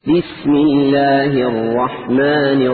بسم الله الرحمن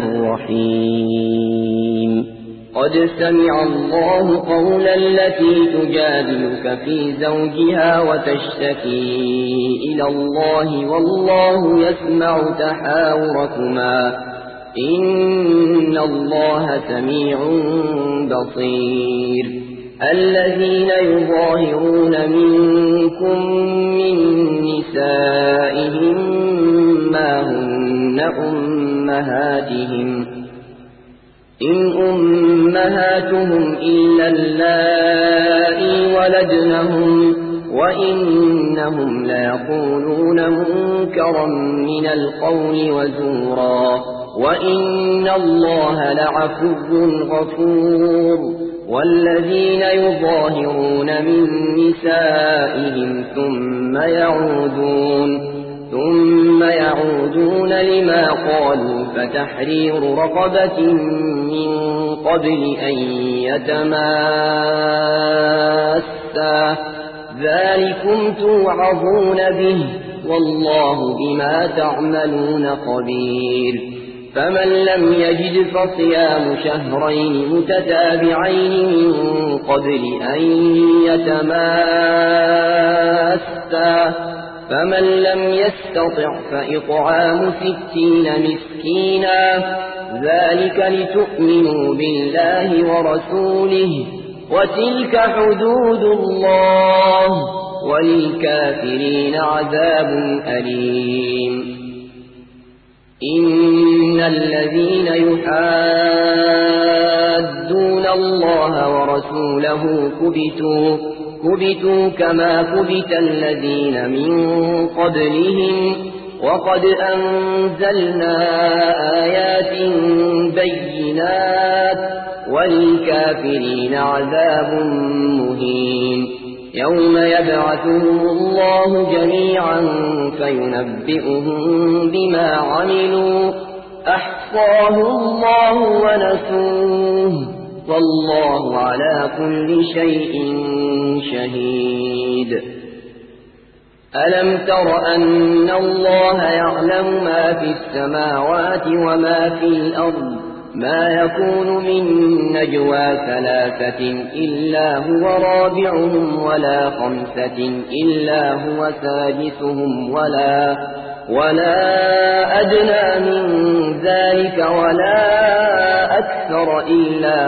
الرحيم قد سمع الله قول التي تجادلك في زوجها وتشتكي إلى الله والله يسمع تحاوركما إن الله سميع بصير الذين يظاهرون منكم من نسائهم ما هن أمهاتهم إن أمهاتهم إلا اللائي ولدنهم وإنهم ليقولون منكرا من القول وزورا وإن الله لعفو غفور والذين يظاهرون من نسائهم ثم يعودون لما قالوا فتحرير رقبة من قبل أن يتماسا ذلكم توعظون به والله بما تعملون خبير فمن لم يجد فصيام شهرين متتابعين من قبل أن يتماسا فمن لم يستطع فإطعام 60 مسكينا ذلك لتؤمنوا بالله ورسوله وتلك حدود الله وللكافرين عذاب أليم إن الذين يحادون الله ورسوله كبتوا كما كبت الذين من قبلهم وقد أنزلنا آيات بينات وللكافرين عذاب مهين يوم يبعثهم الله جميعا فينبئهم بما عملوا أحصاه الله ونسوه والله على كل شيء شهيد ألم تر أن الله يعلم ما في السماوات وما في الأرض ما يكون من نجوى 3 إلا هو رابعهم ولا 5 إلا هو سادسهم ولا أدنى من ذلك ولا أكثر إلا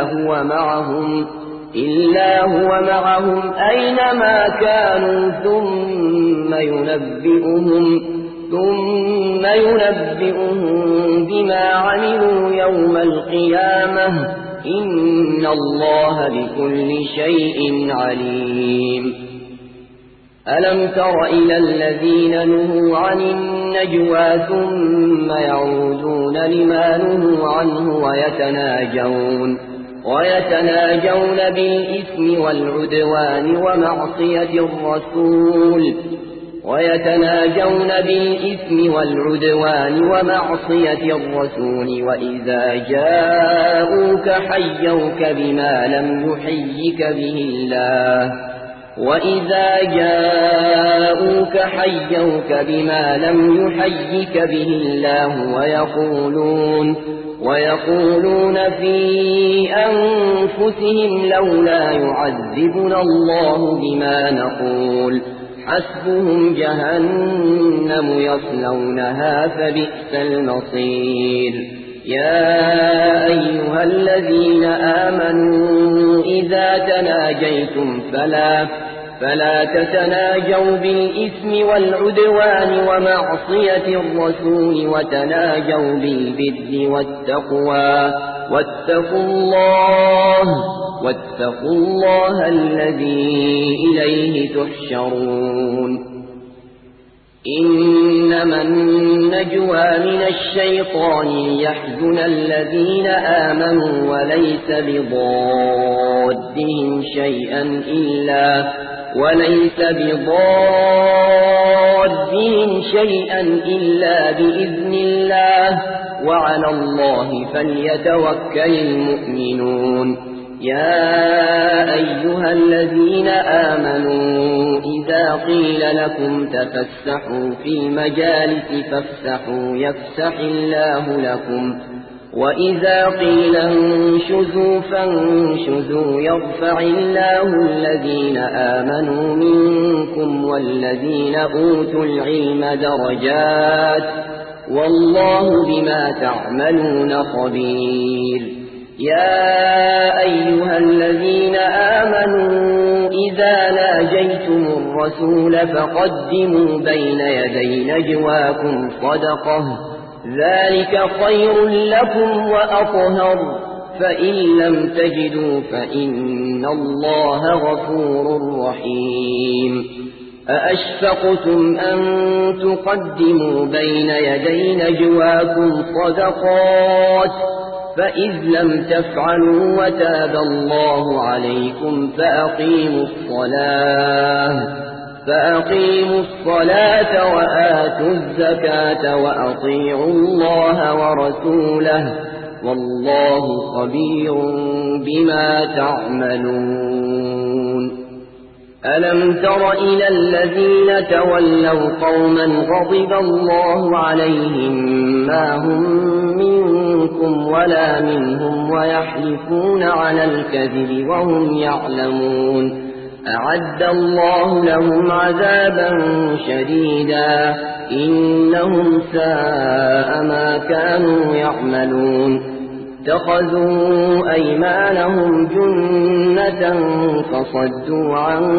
هو معهم أينما كانوا ثم ينبئهم بما عملوا يوم القيامة إن الله بكل شيء عليم ألم تر إلى الذين نهوا عن النجوى ثم يعودون لما نهوا عنه ويتناجون بالإثم والعدوان ومعصية الرسول وإذا جاءوك حيوك بما لم يحيك به الله ويقولون في أنفسهم لولا يعذبنا الله بما نقول حسبهم جهنم يصلونها فبئس المصير يا أيها الذين آمنوا إذا تناجيتم فلا تتناجوا بالإثم والعدوان ومعصية الرسول وتناجوا بالبر والتقوى واتقوا الله الذي إليه تحشرون إنما النجوى من الشيطان ليحزن الذين آمنوا وليس بضادهم شيئا إلا بإذن الله وعلى الله فليتوكل المؤمنون يا أيها الذين آمنوا إذا قيل لكم تفسحوا في المجالس فافسحوا يفسح الله لكم وإذا قيل انشزوا فانشزوا يرفع الله الذين آمنوا منكم والذين أوتوا العلم درجات والله بما تعملون خبير يا أيها الذين آمنوا إذا ناجيتم الرسول فقدموا بين يدي نجواكم صدقة ذلك خير لكم وأطهر فإن لم تجدوا فإن الله غفور رحيم أأشفقتم أن تقدموا بين يدي نجواكم صدقات فإذ لم تفعلوا وتاب الله عليكم فأقيموا الصلاة وآتوا الزكاة وأطيعوا الله ورسوله والله خبير بما تعملون ألم تر إلى الذين تولوا قوما غضب الله عليهم ما هم منكم ولا منهم ويحلفون على الكذب وهم يعلمون أعد الله لهم عذابا شديدا إنهم ساء ما كانوا يعملون اتخذوا أيمانهم جنة فصدوا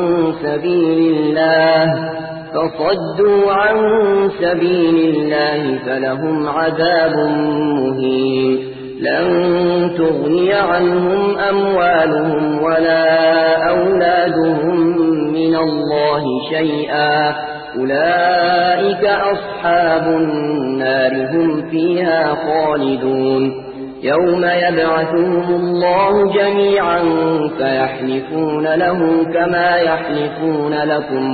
عن سبيل الله فلهم عذاب مهين لن تغني عنهم أموالهم ولا أولادهم من الله شيئا أولئك أصحاب النار هم فيها خالدون يوم يبعثهم الله جميعا فيحلفون له كما يحلفون لكم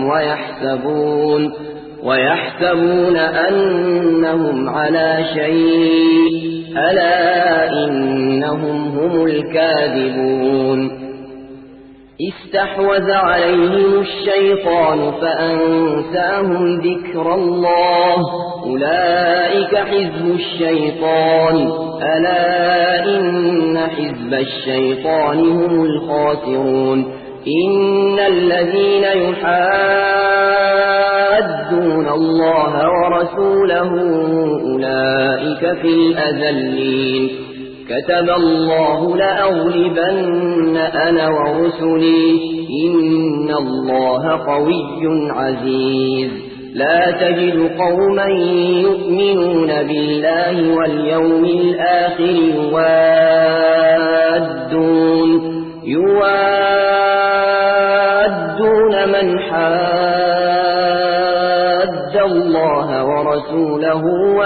ويحسبون أنهم على شيء ألا إنهم هم الكاذبون استحوذ عليهم الشيطان فأنساهم ذكر الله أولئك حزب الشيطان ألا إن حزب الشيطان هم الخاسرون إن الذين يحادون الله ورسوله أولئك في الأذلين كتب الله لأغلبن أنا ورسلي إن الله قوي عزيز لا تجد قوما يؤمنون بالله واليوم الآخر يوادون من حاد الله ورسوله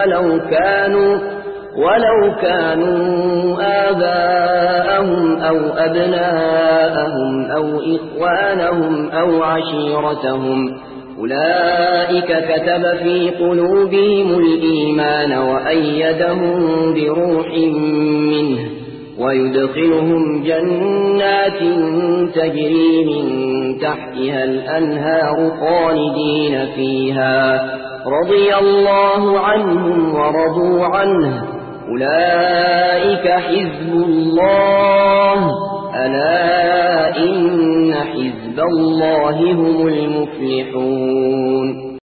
ولو كانوا آباءهم أو أبناءهم أو إخوانهم أو عشيرتهم أولئك كتب في قلوبهم الإيمان وأيدهم بروح منه ويدخلهم جنات تجري من تحتها الأنهار خالدين فيها رضي الله عنهم ورضوا عنه أولئك حزب الله ألا إن حزب الله هم المفلحون